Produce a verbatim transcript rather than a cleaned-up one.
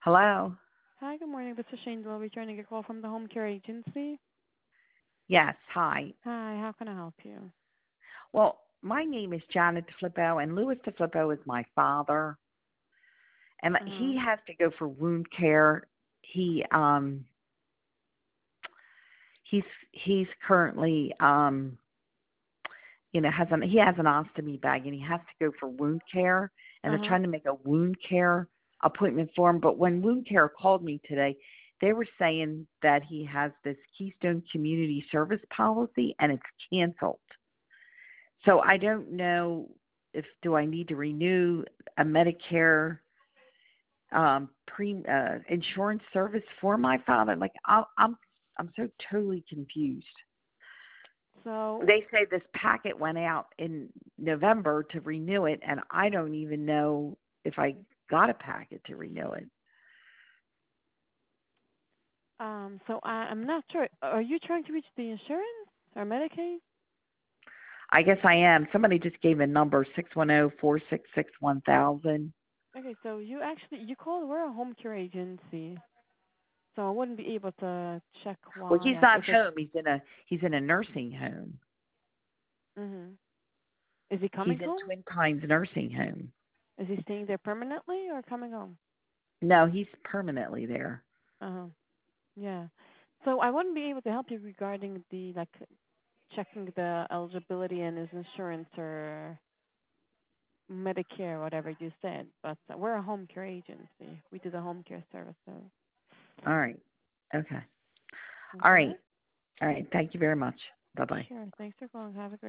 Hello? Hi, good morning. This is Shane Dwell returning a call from the home care agency. Yes, hi. Hi, how can I help you? Well, my name is Janet DeFlippo, and Louis DeFlippo is my father. And Uh-huh. he has to go for wound care. He um he's he's currently um you know has an he has an ostomy bag, and he has to go for wound care, and they're Uh-huh. trying to make a wound care appointment for him. But when wound care called me today, they were saying that he has this Keystone Community Service policy and it's canceled. So I don't know if do I need to renew a Medicare um, pre uh, insurance service for my father. Like I, I'm I'm so totally confused. So, They say this packet went out in November to renew it, and I don't even know if I got a packet to renew it. um, so I, I'm not sure. Are you trying to reach the insurance or Medicaid? I guess I am. Somebody just gave a number six one zero four six six one thousand. Okay, so you actually you called. We're a home care agency, so I wouldn't be able to check Well, why he's uh, not if it's. home. He's in a he's in a nursing home. Mm-hmm. Is he He's coming in home? Twin Pines nursing home. Is he staying there permanently or coming home? No, he's permanently there. Uh-huh. Yeah. So I wouldn't be able to help you regarding the like checking the eligibility and his insurance or Medicare, whatever you said. But uh, we're a home care agency. We do the home care services. All right. Okay. All Okay. right. All right. Thank you very much. Bye-bye. Sure. Thanks for calling. Have a great